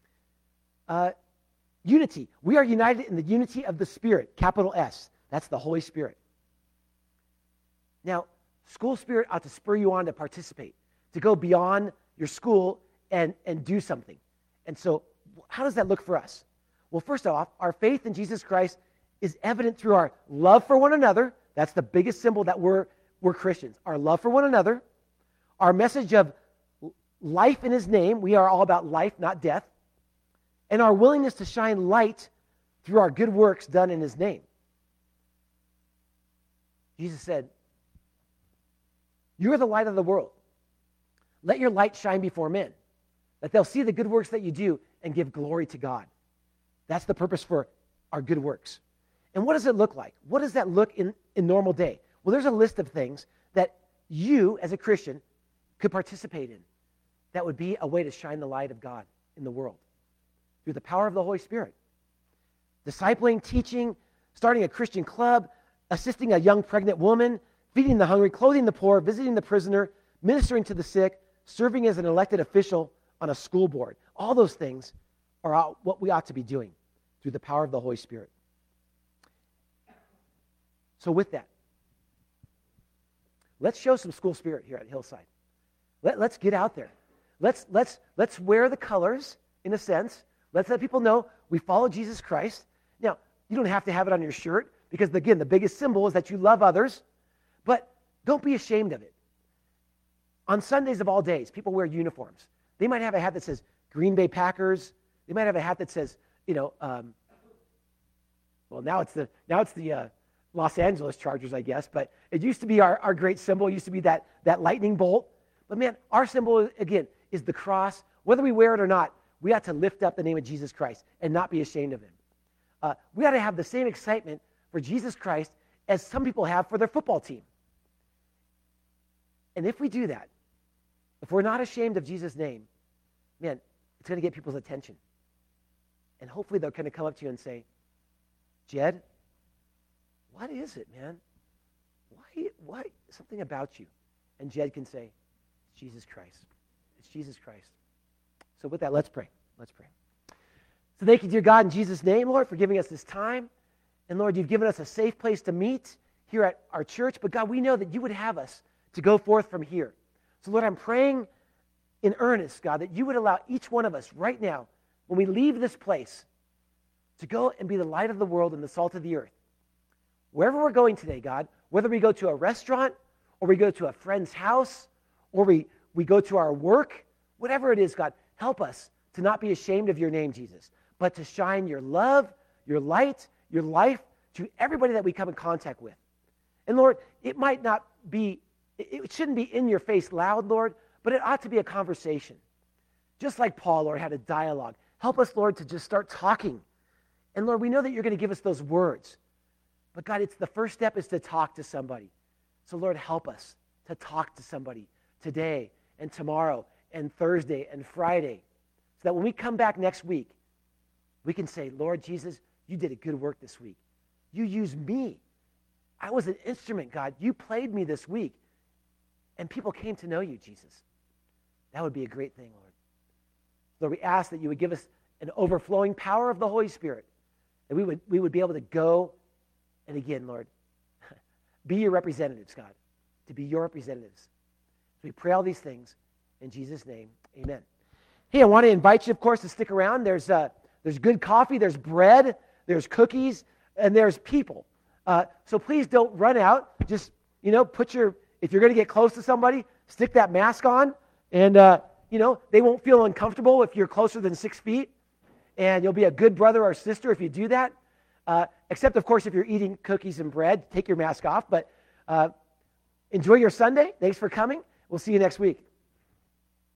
Unity. We are united in the unity of the Spirit, capital S. That's the Holy Spirit. Now, school spirit ought to spur you on to participate, to go beyond your school and do something. And so, how does that look for us? Well, first off, our faith in Jesus Christ is evident through our love for one another. That's the biggest symbol that we're Christians. Our love for one another. Our message of life in his name. We are all about life, not death. And our willingness to shine light through our good works done in his name. Jesus said, "You are the light of the world. Let your light shine before men, that they'll see the good works that you do and give glory to God." That's the purpose for our good works. And what does it look like? What does that look in normal day? Well, there's a list of things that you, as a Christian, could participate in. That would be a way to shine the light of God in the world through the power of the Holy Spirit. Discipling, teaching, starting a Christian club, assisting a young pregnant woman, feeding the hungry, clothing the poor, visiting the prisoner, ministering to the sick, serving as an elected official on a school board. All those things are what we ought to be doing through the power of the Holy Spirit. So with that, let's show some school spirit here at Hillside. Let's get out there. Let's wear the colors, in a sense. Let's let people know we follow Jesus Christ. Now, you don't have to have it on your shirt, because, again, the biggest symbol is that you love others. But don't be ashamed of it. On Sundays of all days, people wear uniforms. They might have a hat that says Green Bay Packers. They might have a hat that says, well, now it's the Los Angeles Chargers, I guess. But it used to be our great symbol. It used to be that lightning bolt. But, man, our symbol, again, is the cross. Whether we wear it or not, we ought to lift up the name of Jesus Christ and not be ashamed of him. We ought to have the same excitement for Jesus Christ as some people have for their football team. And if we do that, if we're not ashamed of Jesus' name, man, it's going to get people's attention. And hopefully they're going to come up to you and say, "Jed, what is it, man? Why something about you?" And Jed can say, "It's Jesus Christ. It's Jesus Christ." So with that, let's pray. Let's pray. So thank you, dear God, in Jesus' name, Lord, for giving us this time. And Lord, you've given us a safe place to meet here at our church. But God, we know that you would have us to go forth from here. So Lord, I'm praying in earnest, God, that you would allow each one of us right now, when we leave this place, to go and be the light of the world and the salt of the earth. Wherever we're going today, God, whether we go to a restaurant or we go to a friend's house or we go to our work, whatever it is, God, help us to not be ashamed of your name, Jesus, but to shine your love, your light, your life to everybody that we come in contact with. And Lord, it might not be, it shouldn't be in your face loud, Lord, but it ought to be a conversation. Just like Paul, Lord, had a dialogue. Help us, Lord, to just start talking. And Lord, we know that you're going to give us those words. But God, it's the first step is to talk to somebody. So Lord, help us to talk to somebody today and tomorrow and Thursday and Friday, so that when we come back next week, we can say, "Lord Jesus, you did a good work this week. You used me. I was an instrument, God. You played me this week. And people came to know you, Jesus." That would be a great thing, Lord. Lord, we ask that you would give us an overflowing power of the Holy Spirit, that we would be able to go, and again, Lord, be your representatives, God, to be your representatives. So we pray all these things in Jesus' name, amen. Hey, I want to invite you, of course, to stick around. There's good coffee, there's bread, there's cookies, and there's people. So please don't run out. Just, if you're going to get close to somebody, stick that mask on, and, they won't feel uncomfortable if you're closer than 6 feet, and you'll be a good brother or sister if you do that. Except, of course, if you're eating cookies and bread, take your mask off. But enjoy your Sunday. Thanks for coming. We'll see you next week.